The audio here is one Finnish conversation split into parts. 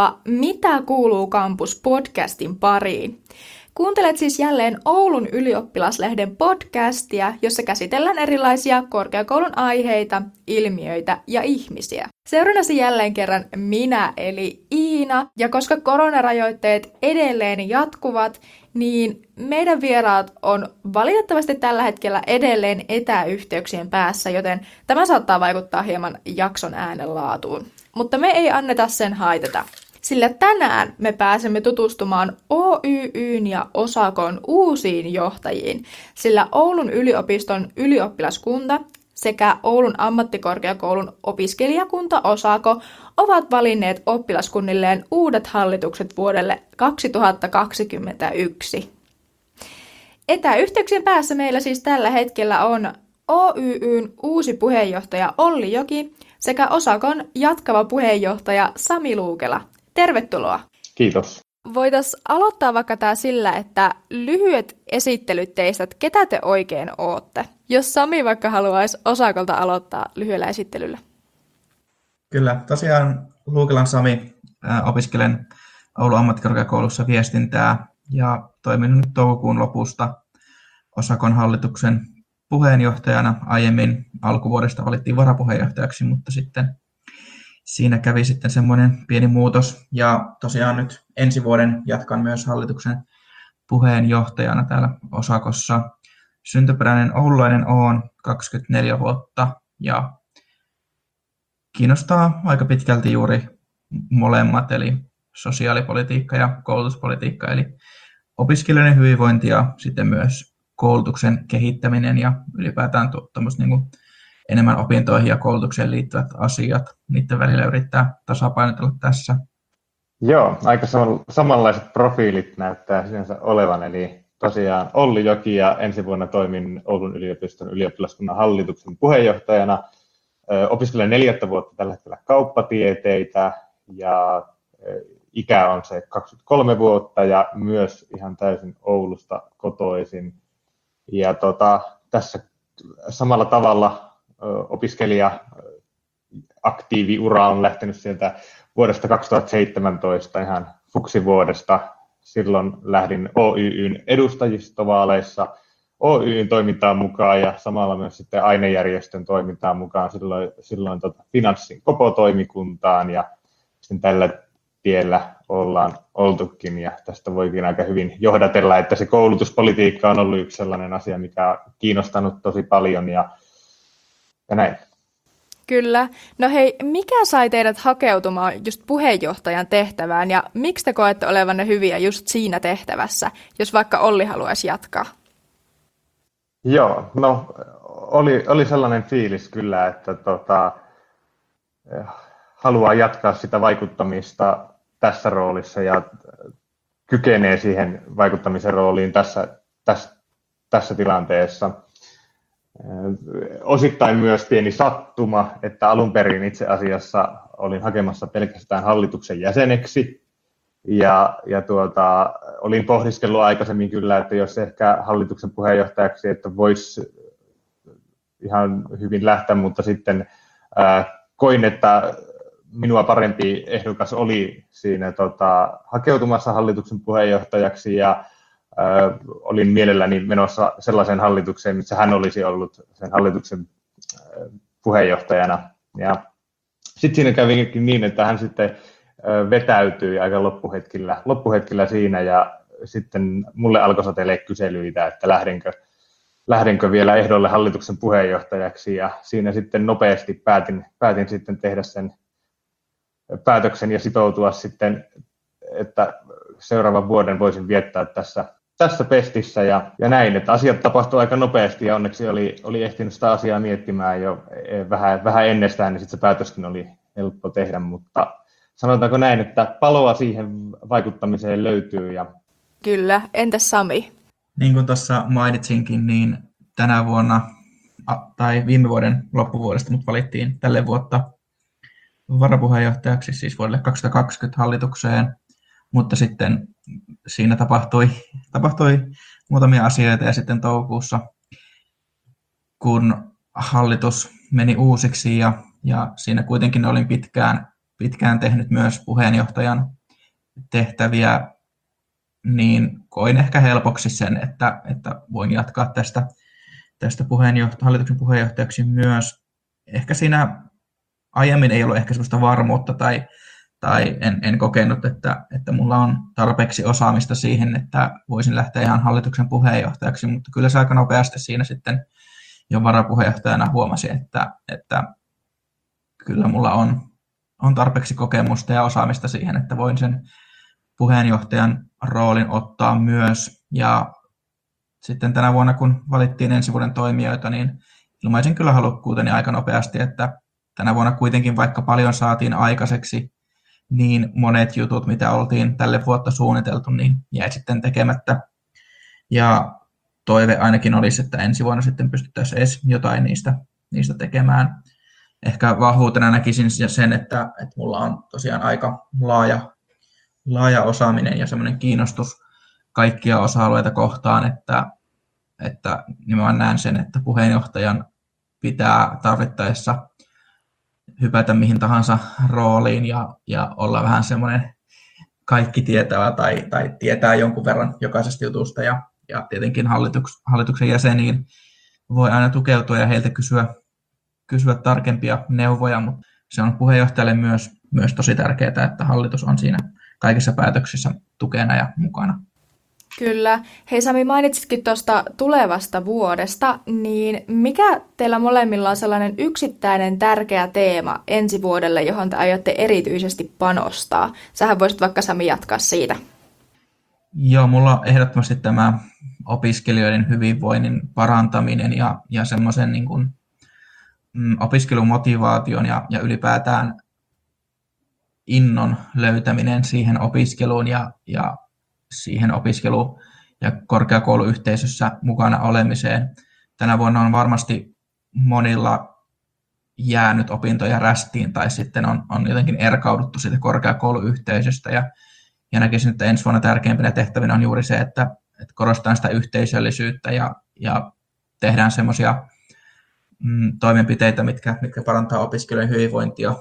Tervetuloa Mitä kuuluu Campus-podcastin pariin. Kuuntelet siis jälleen Oulun ylioppilaslehden podcastia, jossa käsitellään erilaisia korkeakoulun aiheita, ilmiöitä ja ihmisiä. Seurannasi jälleen kerran minä eli Iina, ja koska koronarajoitteet edelleen jatkuvat, niin meidän vieraat on valitettavasti tällä hetkellä edelleen etäyhteyksien päässä, joten tämä saattaa vaikuttaa hieman jakson äänenlaatuun. Mutta me ei anneta sen haitata. Sillä tänään me pääsemme tutustumaan OYYn ja OSAKon uusiin johtajiin, sillä Oulun yliopiston ylioppilaskunta sekä Oulun ammattikorkeakoulun opiskelijakunta OSAKO ovat valinneet oppilaskunnilleen uudet hallitukset vuodelle 2021. Etäyhteyksien päässä meillä siis tällä hetkellä on OYYn uusi puheenjohtaja Olli Joki sekä OSAKon jatkava puheenjohtaja Sami Luukela. Tervetuloa. Kiitos. Voitaisiin aloittaa vaikka tää sillä, että lyhyet esittelyt teistä, että ketä te oikein ootte. Jos Sami vaikka haluaisi OSAKolta aloittaa lyhyellä esittelyllä. Kyllä, tosiaan Luukelan Sami, opiskelen Oulun ammattikorkeakoulussa viestintää ja toimin nyt toukokuun lopusta OSAKon hallituksen puheenjohtajana. Aiemmin alkuvuodesta valittiin varapuheenjohtajaksi, mutta sitten siinä kävi sitten semmoinen pieni muutos, ja tosiaan nyt ensi vuoden jatkan myös hallituksen puheenjohtajana täällä OSAKossa. Syntyperäinen oululainen olen, 24 vuotta, ja kiinnostaa aika pitkälti juuri molemmat, eli sosiaalipolitiikka ja koulutuspolitiikka, eli opiskelijoiden hyvinvointi ja sitten myös koulutuksen kehittäminen ja ylipäätään niin enemmän opintoihin ja koulutukseen liittyvät asiat, niiden välillä yrittää tasapainotella tässä. Joo, aika samanlaiset profiilit näyttää sinänsä olevan, eli tosiaan Olli Joki ja ensi vuonna toimin Oulun yliopiston ylioppilaskunnan hallituksen puheenjohtajana. Opiskelen 4. vuotta tällä hetkellä kauppatieteitä ja ikä on se 23 vuotta ja myös ihan täysin Oulusta kotoisin. Ja tässä samalla tavalla opiskelija-aktiiviura on lähtenyt sieltä vuodesta 2017 ihan fuksivuodesta. Silloin lähdin OYYn edustajistovaaleissa OYYn toimintaan mukaan ja samalla myös sitten ainejärjestön toimintaan mukaan silloin Finanssin Kopo-toimikuntaan ja sitten tällä tiellä ollaan oltukin ja tästä voikin aika hyvin johdatella, että se koulutuspolitiikka on ollut yksi sellainen asia, mikä on kiinnostanut tosi paljon ja näin. Kyllä. No hei, mikä sai teidät hakeutumaan just puheenjohtajan tehtävään ja miksi te koette olevanne hyviä just siinä tehtävässä, jos vaikka Olli haluaisi jatkaa? Joo, no oli sellainen fiilis kyllä, että haluaa jatkaa sitä vaikuttamista tässä roolissa ja kykenee siihen vaikuttamisen rooliin tässä tilanteessa. Osittain myös pieni sattuma, että alun perin itse asiassa olin hakemassa pelkästään hallituksen jäseneksi ja olin pohdiskellut aikaisemmin kyllä, että jos ehkä hallituksen puheenjohtajaksi, että voisi ihan hyvin lähteä, mutta sitten koin, että minua parempi ehdokas oli siinä hakeutumassa hallituksen puheenjohtajaksi ja olin mielelläni menossa sellaiseen hallitukseen, missä hän olisi ollut sen hallituksen puheenjohtajana. Ja sitten siinä kävikin niin, että hän sitten vetäytyi aika loppuhetkillä siinä ja sitten mulle alkoi sateilee kyselyitä, että lähdenkö vielä ehdolle hallituksen puheenjohtajaksi ja siinä sitten nopeasti päätin sitten tehdä sen päätöksen ja sitoutua sitten, että seuraavan vuoden voisin viettää tässä pestissä ja näin, että asiat tapahtuivat aika nopeasti ja onneksi oli ehtinyt sitä asiaa miettimään jo vähän ennestään, niin sitten se päätöskin oli helppo tehdä, mutta sanotaanko näin, että paloa siihen vaikuttamiseen löytyy. Kyllä, entäs Sami? Niin kuin tuossa mainitsinkin, niin tänä vuonna tai viime vuoden loppuvuodesta mut valittiin tälle vuotta varapuheenjohtajaksi, siis vuodelle 2020 hallitukseen, mutta sitten siinä tapahtui muutamia asioita ja sitten toukokuussa, kun hallitus meni uusiksi ja siinä kuitenkin olin pitkään pitkään tehnyt myös puheenjohtajan tehtäviä, niin koin ehkä helpoksi sen, että voin jatkaa tästä hallituksen puheenjohtajaksi myös. Ehkä siinä aiemmin ei ollut ehkä sellaista varmuutta tai en kokenut, että mulla on tarpeeksi osaamista siihen, että voisin lähteä ihan hallituksen puheenjohtajaksi, mutta kyllä se aika nopeasti siinä sitten jo varapuheenjohtajana huomasin, että kyllä mulla on tarpeeksi kokemusta ja osaamista siihen, että voin sen puheenjohtajan roolin ottaa myös. Ja sitten tänä vuonna, kun valittiin ensi vuoden toimijoita, niin ilmaisin kyllä halukkuuteni aika nopeasti, että tänä vuonna kuitenkin, vaikka paljon saatiin aikaiseksi, niin monet jutut, mitä oltiin tälle vuotta suunniteltu, niin jäi sitten tekemättä. Ja toive ainakin olisi, että ensi vuonna sitten pystyttäisiin edes jotain niistä tekemään. Ehkä vahvuutena näkisin sen, että mulla on tosiaan aika laaja osaaminen ja semmoinen kiinnostus kaikkia osa-alueita kohtaan, että nimenomaan näen sen, että puheenjohtajan pitää tarvittaessa hypätä mihin tahansa rooliin ja olla vähän semmoinen kaikki tietävä tai tietää jonkun verran jokaisesta jutusta ja tietenkin hallituksen jäseniin voi aina tukeutua ja heiltä kysyä tarkempia neuvoja, mutta se on puheenjohtajalle myös tosi tärkeää, että hallitus on siinä kaikissa päätöksissä tukena ja mukana. Kyllä. Hei Sami, mainitsitkin tuosta tulevasta vuodesta, niin mikä teillä molemmilla on sellainen yksittäinen tärkeä teema ensi vuodelle, johon te aiotte erityisesti panostaa? Sähän voisit vaikka Sami jatkaa siitä. Joo, mulla on ehdottomasti tämä opiskelijoiden hyvinvoinnin parantaminen ja semmoisen niin kuin opiskelumotivaation ja ylipäätään innon löytäminen siihen opiskeluun ja siihen opiskelu- ja korkeakouluyhteisössä mukana olemiseen. Tänä vuonna on varmasti monilla jäänyt opintoja rästiin tai sitten on jotenkin erkauduttu siitä korkeakouluyhteisöstä ja näkisin, että ensi vuonna tärkeimpänä tehtävinä on juuri se, että korostetaan sitä yhteisöllisyyttä ja tehdään semmoisia toimenpiteitä, mitkä parantaa opiskelijoiden hyvinvointia.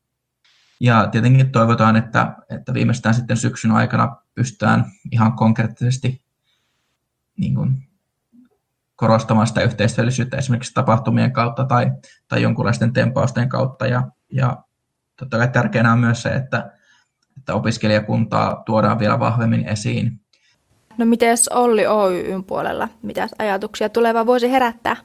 Ja tietenkin toivotaan, että viimeistään sitten syksyn aikana pystytään ihan konkreettisesti niin kuin korostamaan sitä yhteisöllisyyttä esimerkiksi tapahtumien kautta tai jonkunlaisten tempausten kautta. Ja totta kai tärkeänä on myös se, että opiskelijakuntaa tuodaan vielä vahvemmin esiin. No mites Olli Oy:n puolella? Mitä ajatuksia tuleva vuosi herättää?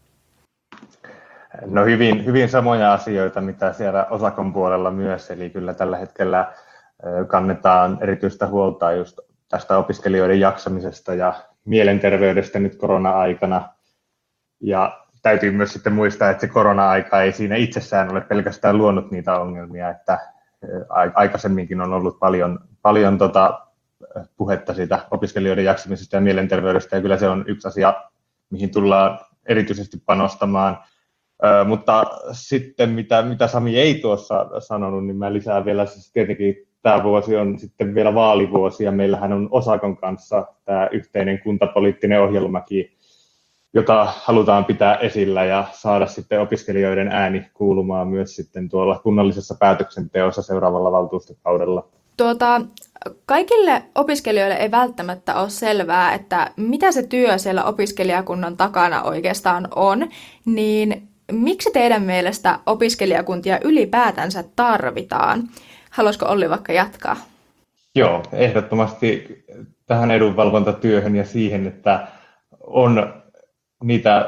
No hyvin samoja asioita, mitä siellä Osakon puolella myös, eli kyllä tällä hetkellä kannetaan erityistä huolta just tästä opiskelijoiden jaksamisesta ja mielenterveydestä nyt korona-aikana. Ja täytyy myös sitten muistaa, että se korona-aika ei siinä itsessään ole pelkästään luonut niitä ongelmia, että aikaisemminkin on ollut paljon puhetta siitä opiskelijoiden jaksamisesta ja mielenterveydestä, ja kyllä se on yksi asia, mihin tullaan erityisesti panostamaan. Mutta sitten mitä Sami ei tuossa sanonut, niin mä lisään vielä, siis tietenkin tämä vuosi on sitten vielä vaalivuosi ja meillähän on Osakon kanssa tämä yhteinen kuntapoliittinen ohjelmakin, jota halutaan pitää esillä ja saada sitten opiskelijoiden ääni kuulumaan myös sitten tuolla kunnallisessa päätöksenteossa seuraavalla valtuustokaudella. Kaikille opiskelijoille ei välttämättä ole selvää, että mitä se työ siellä opiskelijakunnan takana oikeastaan on, niin miksi teidän mielestä opiskelijakuntia ylipäätänsä tarvitaan? Haluaisiko Olli vaikka jatkaa? Joo, ehdottomasti tähän edunvalvontatyöhön ja siihen, että on niitä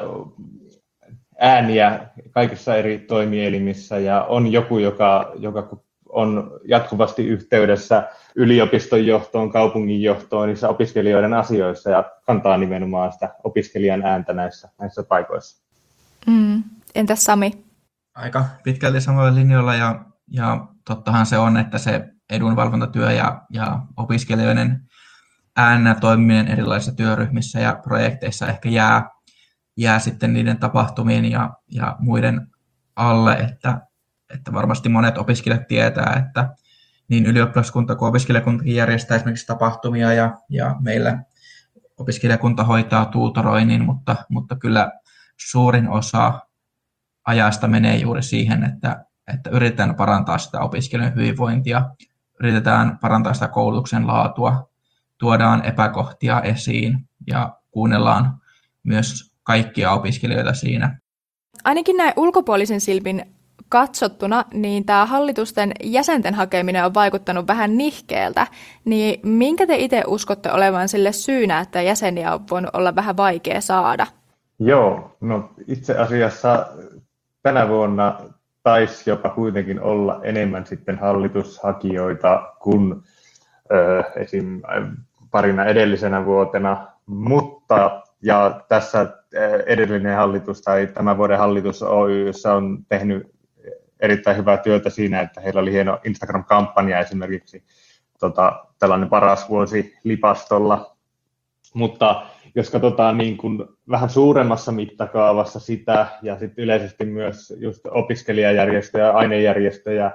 ääniä kaikissa eri toimielimissä ja on joku, joka on jatkuvasti yhteydessä yliopiston johtoon, kaupungin johtoon niissä opiskelijoiden asioissa ja kantaa nimenomaan sitä opiskelijan ääntä näissä paikoissa. Entäs Sami? Aika pitkälti samoilla linjoilla ja tottahan se on, että se edunvalvontatyö ja opiskelijoiden äänenä toimiminen erilaisissa työryhmissä ja projekteissa ehkä jää sitten niiden tapahtumien ja muiden alle, että varmasti monet opiskelijat tietää, että niin ylioppilaskunta kuin opiskelijakuntakin järjestää esimerkiksi tapahtumia ja meillä opiskelijakunta hoitaa tuutoroinnin, mutta kyllä suurin osa ajasta menee juuri siihen, että yritetään parantaa sitä opiskelijoiden hyvinvointia, yritetään parantaa sitä koulutuksen laatua, tuodaan epäkohtia esiin ja kuunnellaan myös kaikkia opiskelijoita siinä. Ainakin näin ulkopuolisen silmin katsottuna, niin tämä hallitusten jäsenten hakeminen on vaikuttanut vähän nihkeeltä. Niin minkä te itse uskotte olevan sille syynä, että jäseniä on voinut olla vähän vaikea saada? Joo, no itse asiassa tänä vuonna taisi jopa kuitenkin olla enemmän sitten hallitushakijoita kuin esim. Parina edellisenä vuotena, mutta ja tässä edellinen hallitus tai tämän vuoden hallitus Oy:ssä on tehnyt erittäin hyvää työtä siinä, että heillä oli hieno Instagram-kampanja esimerkiksi tällainen paras vuosi lipastolla, mutta jos katsotaan niin kuin vähän suuremmassa mittakaavassa sitä ja sitten yleisesti myös just opiskelijajärjestöjä, ainejärjestöjä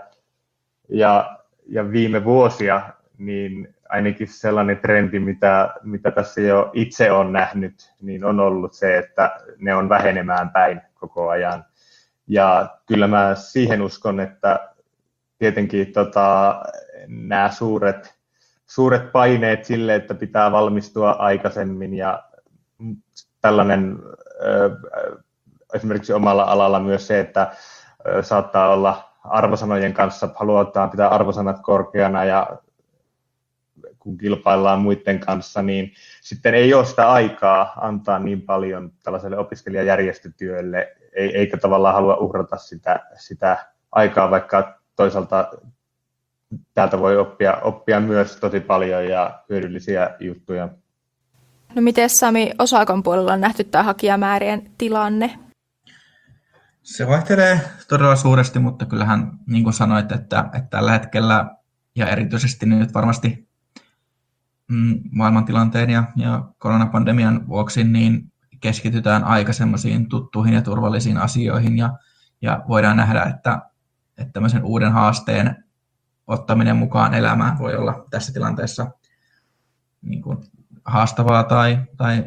ja viime vuosia, niin ainakin sellainen trendi, mitä tässä jo itse olen nähnyt, niin on ollut se, että ne on vähenemään päin koko ajan. Ja kyllä mä siihen uskon, että tietenkin nämä suuret paineet sille, että pitää valmistua aikaisemmin ja tällainen esimerkiksi omalla alalla myös se, että saattaa olla arvosanojen kanssa, halutaan pitää arvosanat korkeana ja kun kilpaillaan muiden kanssa, niin sitten ei ole sitä aikaa antaa niin paljon tällaiselle opiskelijajärjestötyölle, eikä tavallaan halua uhrata sitä aikaa, vaikka toisaalta täältä voi oppia myös tosi paljon ja hyödyllisiä juttuja. No miten Sami, Osakon puolella on nähty tämä hakijamäärien tilanne? Se vaihtelee todella suuresti, mutta kyllähän niin kuin sanoit, että tällä hetkellä ja erityisesti nyt varmasti maailmantilanteen ja koronapandemian vuoksi niin keskitytään aika semmoisiin tuttuihin ja turvallisiin asioihin ja voidaan nähdä, että tämmöisen uuden haasteen ottaminen mukaan elämään voi olla tässä tilanteessa niin kuin haastavaa tai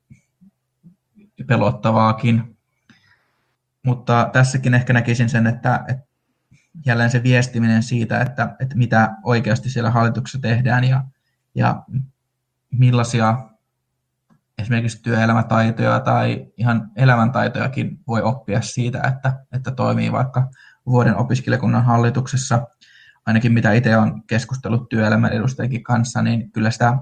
pelottavaakin. Mutta tässäkin ehkä näkisin sen, että jälleen se viestiminen siitä, että mitä oikeasti siellä hallituksessa tehdään ja millaisia esimerkiksi työelämätaitoja tai ihan elämäntaitojakin voi oppia siitä, että toimii vaikka vuoden opiskelijakunnan hallituksessa. Ainakin mitä itse olen keskustellut työelämän edustajienkin kanssa, niin kyllä sitä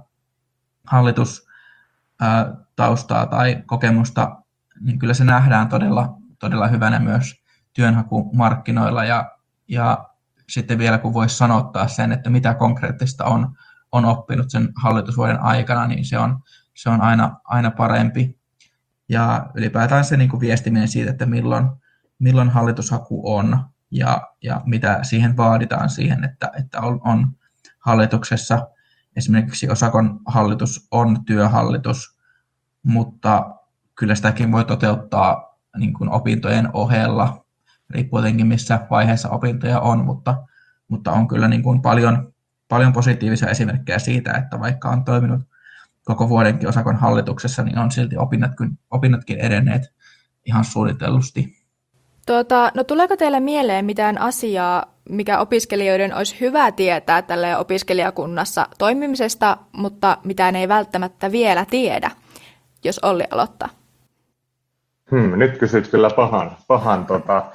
hallitustaustaa tai kokemusta, niin kyllä se nähdään todella hyvänä myös työnhakumarkkinoilla ja sitten vielä kun voisi sanottaa sen, että mitä konkreettista on oppinut sen hallitusvuoden aikana, niin se on aina parempi. Ja ylipäätään se niin kuin viestiminen siitä, että milloin hallitushaku on ja mitä siihen vaaditaan siihen, että on hallituksessa. Esimerkiksi Osakon hallitus on työhallitus, mutta kyllä sitäkin voi toteuttaa niin kuin opintojen ohella, riippuu jotenkin missä vaiheessa opintoja on, mutta on kyllä niin kuin paljon positiivisia esimerkkejä siitä, että vaikka on toiminut koko vuodenkin Osakon hallituksessa, niin on silti opinnotkin edenneet ihan suunnitellusti. No tuleeko teille mieleen mitään asiaa, mikä opiskelijoiden olisi hyvä tietää tälle opiskelijakunnassa toimimisesta, mutta mitä ne ei välttämättä vielä tiedä, jos Olli aloittaa? Nyt kysyt kyllä pahan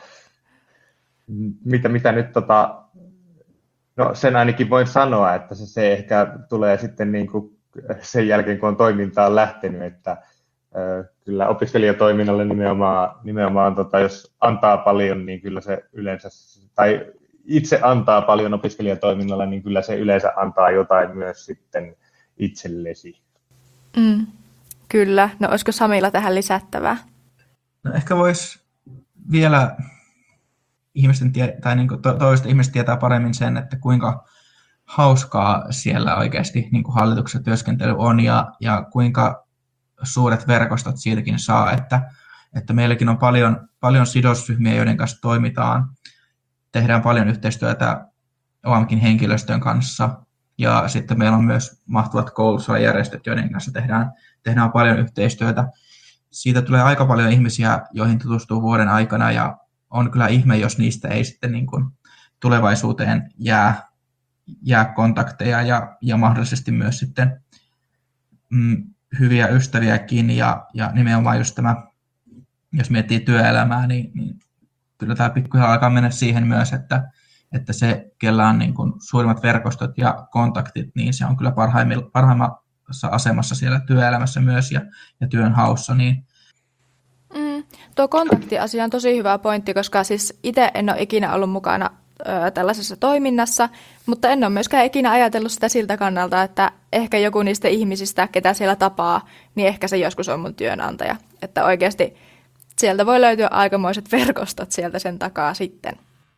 mitä nyt no sen ainakin voin sanoa, että se ehkä tulee sitten niin kuin sen jälkeen, kun on toimintaan lähtenyt, että kyllä opiskelijatoiminnalle nimenomaan jos antaa paljon, niin kyllä se yleensä, tai itse antaa paljon opiskelijatoiminnalle, niin kyllä se yleensä antaa jotain myös sitten itsellesi. Kyllä. No olisiko Samilla tähän lisättävää? No ehkä voisi vielä ihmisten toiset ihmiset tietää paremmin sen, että kuinka hauskaa siellä oikeasti niin kuin hallituksessa työskentely on ja kuinka suuret verkostot siitäkin saa, että meilläkin on paljon sidosryhmiä, joiden kanssa toimitaan, tehdään paljon yhteistyötä OAMKin henkilöstön kanssa ja sitten meillä on myös mahtavat koulutusjärjestöt, joiden kanssa tehdään paljon yhteistyötä. Siitä tulee aika paljon ihmisiä, joihin tutustuu vuoden aikana on kyllä ihme, jos niistä ei sitten niin kuin tulevaisuuteen jää kontakteja ja mahdollisesti myös sitten hyviä ystäviäkin ja nimenomaan just tämä, jos miettii työelämää, niin kyllä tämä pikkuhiljaa alkaa mennä siihen myös, että se, kellä on niin kuin suurimmat verkostot ja kontaktit, niin se on kyllä parhaimmassa asemassa siellä työelämässä myös ja työnhaussa. Niin. Tuo kontaktiasia on tosi hyvä pointti, koska siis itse en ole ikinä ollut mukana tällaisessa toiminnassa, mutta en ole myöskään ikinä ajatellut sitä siltä kannalta, että ehkä joku niistä ihmisistä, ketä siellä tapaa, niin ehkä se joskus on mun työnantaja. Että oikeasti sieltä voi löytyä aikamoiset verkostot sieltä sen takaa sitten.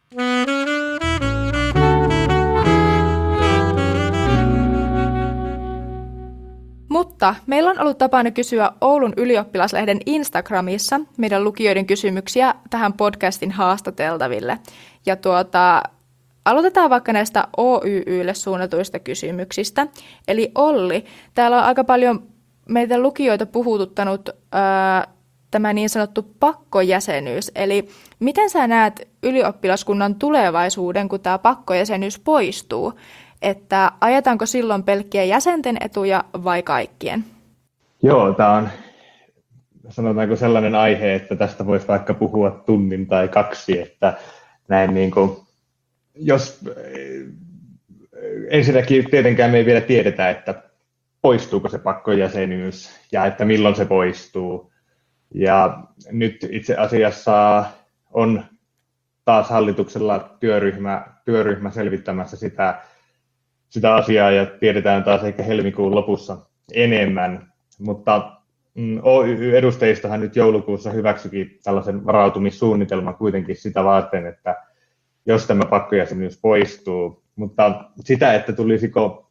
Mutta meillä on ollut tapana kysyä Oulun ylioppilaslehden Instagramissa meidän lukijoiden kysymyksiä tähän podcastin haastateltaville. Ja aloitetaan vaikka näistä OYYlle suunnatuista kysymyksistä. Eli Olli, täällä on aika paljon meitä lukijoita puhututtanut tämä niin sanottu pakkojäsenyys. Eli miten sä näet ylioppilaskunnan tulevaisuuden, kun tämä pakkojäsenyys poistuu? Että ajetaanko silloin pelkkiä jäsenten etuja vai kaikkien? Joo, tämä on sanotaanko sellainen aihe, että tästä voisi vaikka puhua tunnin tai kaksi, että näin niin kuin, jos ensinnäkin tietenkään me ei vielä tiedetä, että poistuuko se pakkojäsenyys ja että milloin se poistuu. Ja nyt itse asiassa on taas hallituksella työryhmä selvittämässä sitä asiaa ja tiedetään taas ehkä helmikuun lopussa enemmän. Mutta OYY-edustajistohan nyt joulukuussa hyväksyikin tällaisen varautumissuunnitelman kuitenkin sitä varten, että jos tämä pakkojäsenyys poistuu. Mutta sitä, että tulisiko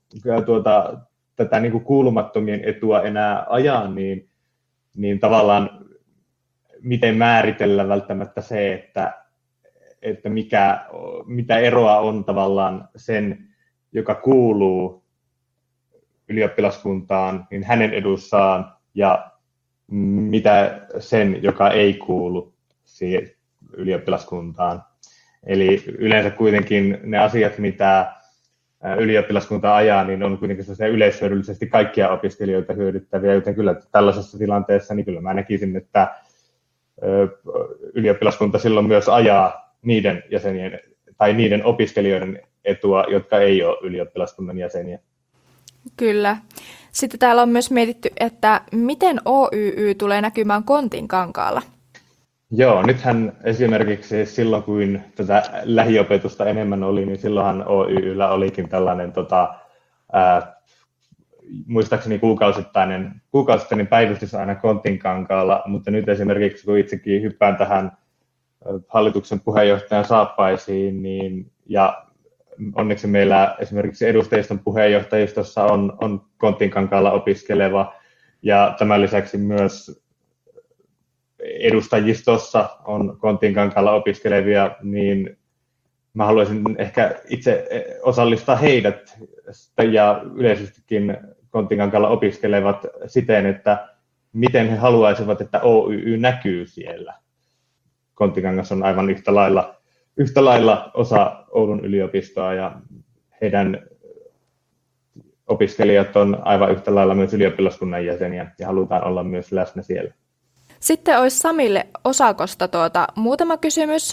tätä niin kuin kuulumattomien etua enää ajaa, niin tavallaan miten määritellä välttämättä se, että mitä eroa on tavallaan sen, joka kuuluu ylioppilaskuntaan, niin hänen edussaan, ja mitä sen, joka ei kuulu siihen ylioppilaskuntaan. Eli yleensä kuitenkin ne asiat, mitä ylioppilaskunta ajaa, niin on kuitenkin yleishyödyllisesti kaikkia opiskelijoita hyödyttäviä, joten kyllä tällaisessa tilanteessa niin kyllä mä näkisin, että ylioppilaskunta silloin myös ajaa niiden jäsenien tai niiden opiskelijoiden etua, jotka ei ole ylioppilaskunnan jäseniä. Kyllä. Sitten täällä on myös mietitty, että miten OYY tulee näkymään Kontinkankaalla? Joo, nythän esimerkiksi silloin, kun tätä lähiopetusta enemmän oli, niin silloinhan OYYllä olikin tällainen muistaakseni kuukausittainen päivystys aina Kontinkankaalla, mutta nyt esimerkiksi kun itsekin hyppään tähän hallituksen puheenjohtajan saappaisiin, niin, ja onneksi meillä esimerkiksi edustajiston puheenjohtajistossa on Kontinkankaalla opiskeleva, ja tämän lisäksi myös edustajistossa on Kontinkankaalla opiskelevia, niin mä haluaisin ehkä itse osallistaa heidät ja yleisestikin Kontinkankaalla opiskelevat siten, että miten he haluaisivat, että OYY näkyy siellä. Kontinkangas on aivan yhtä lailla osa Oulun yliopistoa ja heidän opiskelijat on aivan yhtä lailla myös ylioppilaskunnan jäseniä ja halutaan olla myös läsnä siellä. Sitten olisi Samille Osakosta muutama kysymys.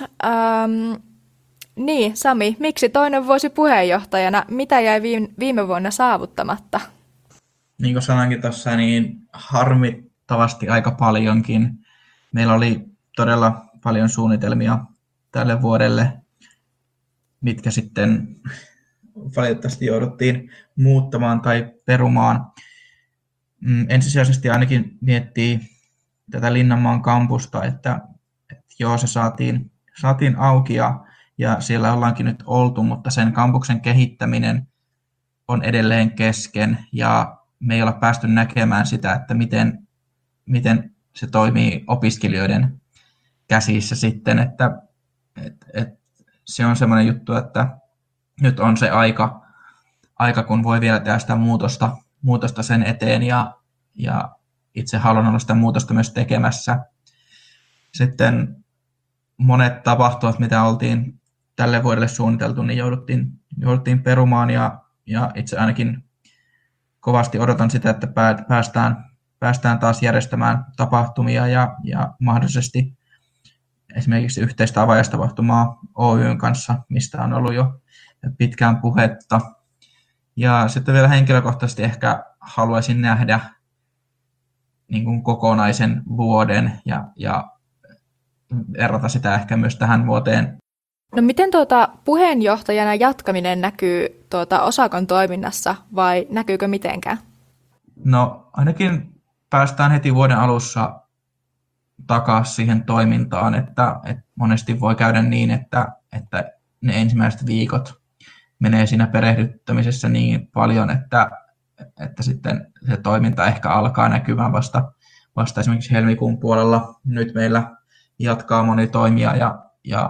Niin, Sami, miksi toinen vuosi puheenjohtajana? Mitä jäi viime vuonna saavuttamatta? Niin kuin sanoinkin tuossa, niin harmittavasti aika paljonkin. Meillä oli todella paljon suunnitelmia tälle vuodelle, mitkä sitten valitettavasti jouduttiin muuttamaan tai perumaan. Ensisijaisesti ainakin miettii tätä Linnanmaan kampusta, että joo, se saatiin auki ja siellä ollaankin nyt oltu, mutta sen kampuksen kehittäminen on edelleen kesken ja me ei olla päästy näkemään sitä, että miten se toimii opiskelijoiden käsissä sitten, että se on semmoinen juttu, että nyt on se aika kun voi vielä tehdä sitä muutosta sen eteen ja itse haluan olla sitä muutosta myös tekemässä. Sitten monet tapahtumat, mitä oltiin tälle vuodelle suunniteltu, niin jouduttiin perumaan ja itse ainakin kovasti odotan sitä, että päästään taas järjestämään tapahtumia ja mahdollisesti esimerkiksi yhteistä avajaistapahtumaa Oyn kanssa, mistä on ollut jo pitkään puhetta. Ja sitten vielä henkilökohtaisesti ehkä haluaisin nähdä niin kuin kokonaisen vuoden ja verrata sitä ehkä myös tähän vuoteen. No miten puheenjohtajana jatkaminen näkyy Osakon toiminnassa vai näkyykö mitenkään? No ainakin päästään heti vuoden alussa takaisin siihen toimintaan, että monesti voi käydä niin, että ne ensimmäiset viikot menee siinä perehdyttämisessä niin paljon, että sitten se toiminta ehkä alkaa näkymään vasta esimerkiksi helmikuun puolella. Nyt meillä jatkaa moni toimija ja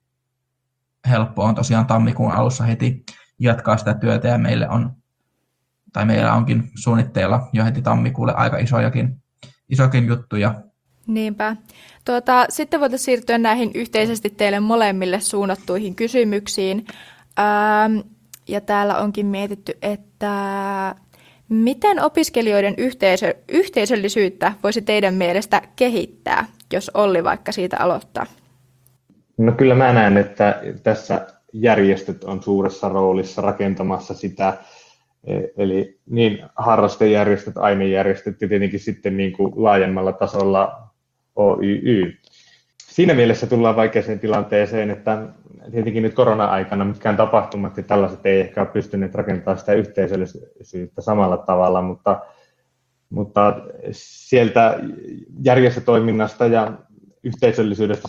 helppo on tosiaan tammikuun alussa heti jatkaa sitä työtä ja meillä onkin suunnitteilla jo heti tammikuulle aika isokin juttuja. Niinpä. Sitten voitaisiin siirtyä näihin yhteisesti teille molemmille suunnattuihin kysymyksiin. Ja täällä onkin mietitty, että miten opiskelijoiden yhteisöllisyyttä voisi teidän mielestä kehittää, jos Olli vaikka siitä aloittaa? No kyllä mä näen, että tässä järjestöt on suuressa roolissa rakentamassa sitä, eli niin harrastejärjestöt, ainejärjestöt ja tietenkin sitten niin kuin laajemmalla tasolla OYY. Siinä mielessä tullaan vaikeaseen tilanteeseen, että tietenkin nyt korona-aikana mitkään tapahtumat ja tällaiset ei ehkä ole pystyneet rakentamaan sitä yhteisöllisyyttä samalla tavalla, mutta sieltä järjestötoiminnasta ja yhteisöllisyydestä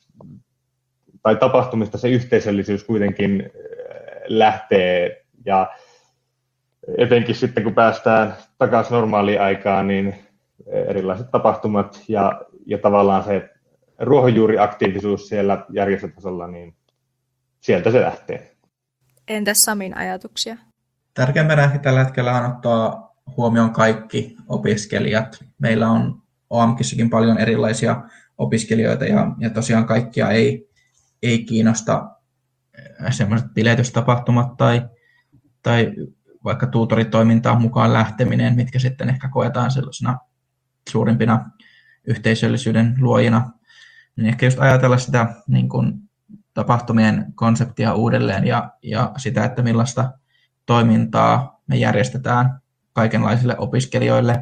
tai tapahtumista se yhteisöllisyys kuitenkin lähtee ja etenkin sitten kun päästään takaisin normaaliin aikaan, niin erilaiset tapahtumat ja tavallaan se ruohonjuuriaktiivisuus siellä järjestötasolla, niin sieltä se lähtee. Entäs Samin ajatuksia? Tärkeimpänä tällä hetkellä on ottaa huomioon kaikki opiskelijat. Meillä on OAMKissakin paljon erilaisia opiskelijoita ja tosiaan kaikkia ei kiinnosta sellaiset biletystapahtumat tai vaikka tuutoritoimintaan mukaan lähteminen, mitkä sitten ehkä koetaan sellaisena suurimpina yhteisöllisyyden luojina. Niin ehkä just ajatella sitä niin kuin tapahtumien konseptia uudelleen ja sitä, että millaista toimintaa me järjestetään kaikenlaisille opiskelijoille.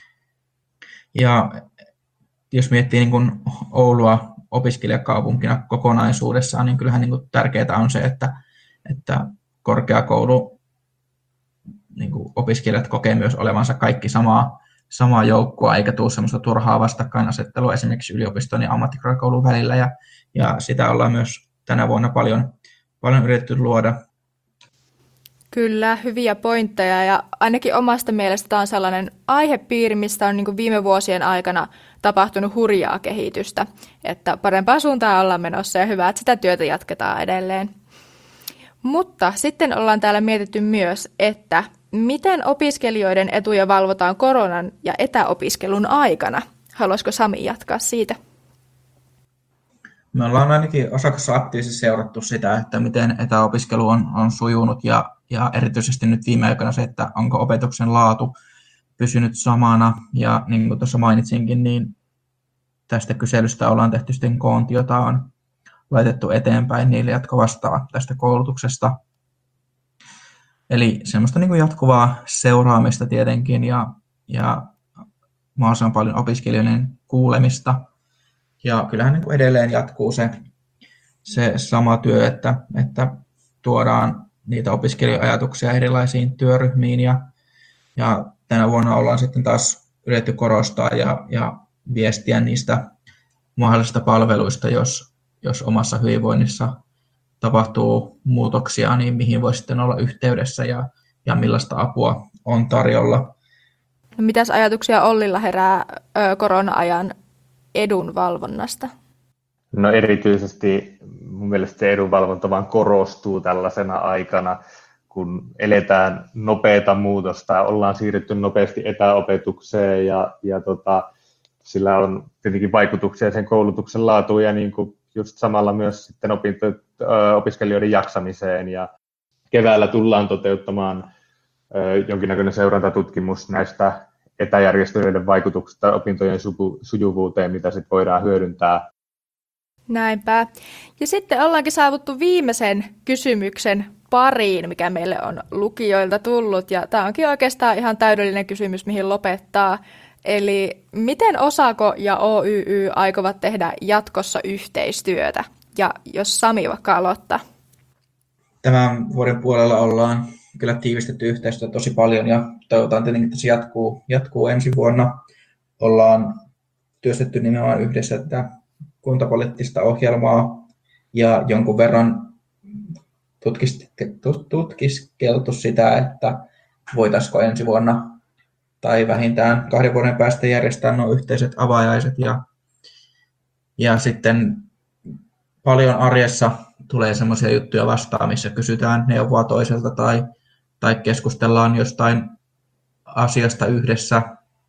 Ja jos miettii niin kuin Oulua opiskelijakaupunkina kokonaisuudessaan, niin kyllähän niin kuin tärkeää on se, että korkeakoulu niin kuin opiskelijat kokee myös olevansa kaikki samaa joukkoa, eikä tule semmoista turhaa vastakkainasettelua esimerkiksi yliopiston ja ammattikorkeakoulun välillä, ja sitä ollaan myös tänä vuonna paljon yritetty luoda. Kyllä, hyviä pointteja, ja ainakin omasta mielestä tämä on sellainen aihepiiri, mistä on niin kuin viime vuosien aikana tapahtunut hurjaa kehitystä, että parempaan suuntaan ollaan menossa ja hyvä, että sitä työtä jatketaan edelleen. Mutta sitten ollaan täällä mietitty myös, että miten opiskelijoiden etuja valvotaan koronan ja etäopiskelun aikana? Haluaisiko Sami jatkaa siitä? Me ollaan ainakin Osakossa aktiivisesti seurattu sitä, että miten etäopiskelu on sujunut ja erityisesti nyt viime aikoina se, että onko opetuksen laatu pysynyt samana. Ja niin kuin tuossa mainitsinkin, niin tästä kyselystä ollaan tehty sitten koonti, jota on laitettu eteenpäin niille, jotka vastaa tästä koulutuksesta. Eli semmoista niin kuin jatkuvaa seuraamista tietenkin ja mahdollisimman paljon opiskelijoiden kuulemista. Ja kyllähän niin kuin edelleen jatkuu se sama työ, että tuodaan niitä opiskelija-ajatuksia erilaisiin työryhmiin ja tänä vuonna ollaan sitten taas yritetty korostaa ja viestiä niistä mahdollisista palveluista, jos omassa hyvinvoinnissa tapahtuu muutoksia, niin mihin voi sitten olla yhteydessä ja millaista apua on tarjolla. No, mitäs ajatuksia Ollilla herää korona-ajan edunvalvonnasta? No erityisesti mun mielestä se edunvalvonta vaan korostuu tällaisena aikana, kun eletään nopeata muutosta, ollaan siirrytty nopeasti etäopetukseen ja sillä on tietenkin vaikutuksia sen koulutuksen laatuun ja niin kuin just samalla myös sitten opiskelijoiden jaksamiseen, ja keväällä tullaan toteuttamaan jonkinnäköinen seurantatutkimus näistä etäjärjestelyiden vaikutuksista opintojen sujuvuuteen, mitä sitten voidaan hyödyntää. Näinpä. Ja sitten ollaankin saavuttu viimeisen kysymyksen pariin, mikä meille on lukijoilta tullut, ja tämä onkin oikeastaan ihan täydellinen kysymys, mihin lopettaa. Eli miten Osako ja OYY aikovat tehdä jatkossa yhteistyötä? Ja jos Sami vaikka aloittaa. Tämän vuoden puolella ollaan kyllä tiivistetty yhteistyötä tosi paljon, ja toivotaan tietenkin, että se jatkuu ensi vuonna. Ollaan työstetty nimenomaan yhdessä tätä kuntapoliittista ohjelmaa, ja jonkun verran tutkiskeltu sitä, että voitaisiko ensi vuonna tai vähintään 2 vuoden päästä järjestää nuo yhteiset avajaiset. Ja sitten paljon arjessa tulee sellaisia juttuja vastaan, missä kysytään neuvoa toiselta tai keskustellaan jostain asiasta yhdessä.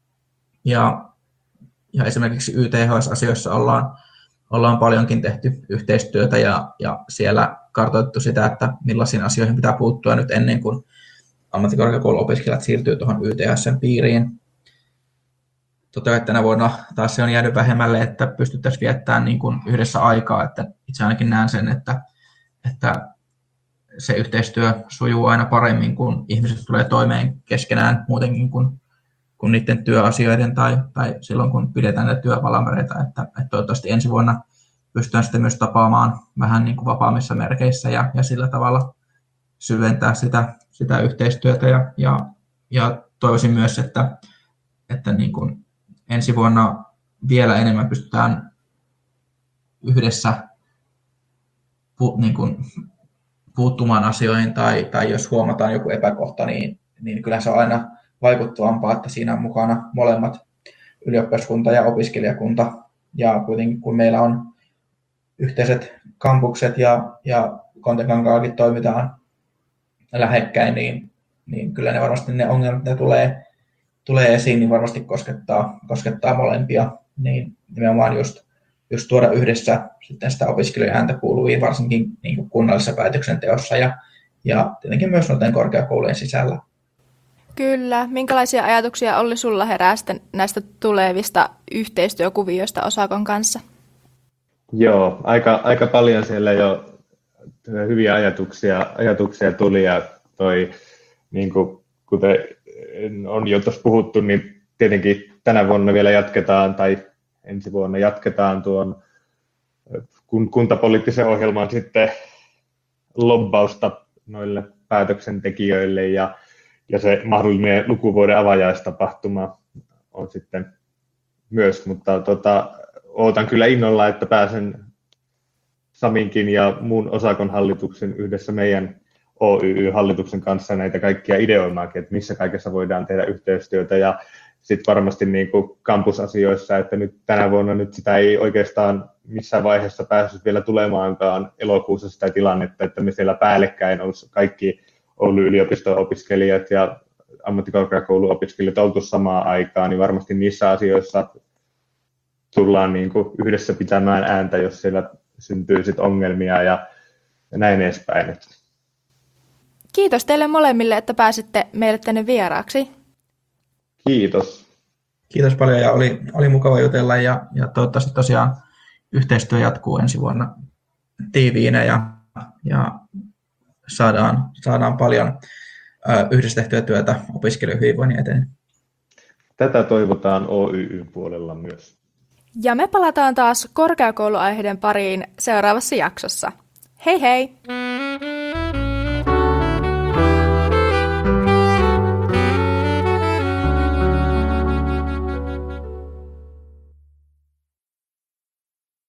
Ja esimerkiksi YTHS-asioissa ollaan paljonkin tehty yhteistyötä ja siellä kartoitettu sitä, että millaisiin asioihin pitää puuttua nyt ennen kuin ammattikorkeakouluopiskelijat siirtyy tuohon YTHS:n piiriin. Totta kai tänä vuonna taas se on jäänyt vähemmälle, että pystyttäisiin viettämään niin kuin yhdessä aikaa. Että itse ainakin näen sen, että se yhteistyö sujuu aina paremmin, kun ihmiset tulee toimeen keskenään muutenkin kuin niiden työasioiden tai silloin, kun pidetään näitä työpalavereita. Että toivottavasti ensi vuonna pystytään sitten myös tapaamaan vähän niin kuin vapaammissa merkeissä ja sillä tavalla syventää sitä yhteistyötä. Ja toivoisin myös, että niin kuin ensi vuonna vielä enemmän pystytään yhdessä niin kuin puuttumaan asioihin tai jos huomataan joku epäkohta, niin kyllä se on aina vaikuttavampaa, että siinä on mukana molemmat ylioppilaskunta ja opiskelijakunta. Ja kuitenkin kun meillä on yhteiset kampukset ja Kontinkankaallakin toimitaan lähekkäin, niin kyllä ne varmasti ne ongelmat, mitä tulee esiin, niin varmasti koskettaa molempia. Niin nimenomaan just tuoda yhdessä sitten sitä opiskelijoiden ääntä kuuluviin, varsinkin niin kuin kunnallisessa päätöksenteossa ja tietenkin myös noiden korkeakoulujen sisällä. Kyllä. Minkälaisia ajatuksia Olli sulla herää sitten näistä tulevista yhteistyökuvioista Osakon kanssa? Joo, aika paljon siellä jo hyviä ajatuksia tuli, ja toi, niin kuin, kuten on jo tuossa puhuttu, niin tietenkin tänä vuonna vielä jatketaan tai ensi vuonna jatketaan tuon kuntapoliittisen ohjelman sitten lobbausta noille päätöksentekijöille, ja se mahdollinen lukuvuoden avajaistapahtuma on sitten myös, mutta odotan kyllä innolla, että pääsen Saminkin ja muun Osakon hallituksen yhdessä meidän OYY-hallituksen kanssa näitä kaikkia ideoimaakin, että missä kaikessa voidaan tehdä yhteistyötä, ja sitten varmasti niin kuin kampusasioissa, että nyt tänä vuonna nyt sitä ei oikeastaan missään vaiheessa päässyt vielä tulemaankaan elokuussa sitä tilannetta, että me siellä päällekkäin olisi kaikki Oulun yliopiston opiskelijat ja ammattikorkeakouluopiskelijat oltu samaan aikaan, niin varmasti niissä asioissa tullaan niin kuin yhdessä pitämään ääntä, jos siellä syntyy sit ongelmia ja näin edespäin. Kiitos teille molemmille, että pääsitte meille tänne vieraaksi. Kiitos. Kiitos paljon ja oli mukava jutella ja toivottavasti tosiaan yhteistyö jatkuu ensi vuonna tiiviinä ja saadaan paljon yhdessä tehtyä työtä opiskelijoiden hyvinvoinnin eteen. Tätä toivotaan OYY-puolella myös. Ja me palataan taas korkeakouluaiheiden pariin seuraavassa jaksossa. Hei hei!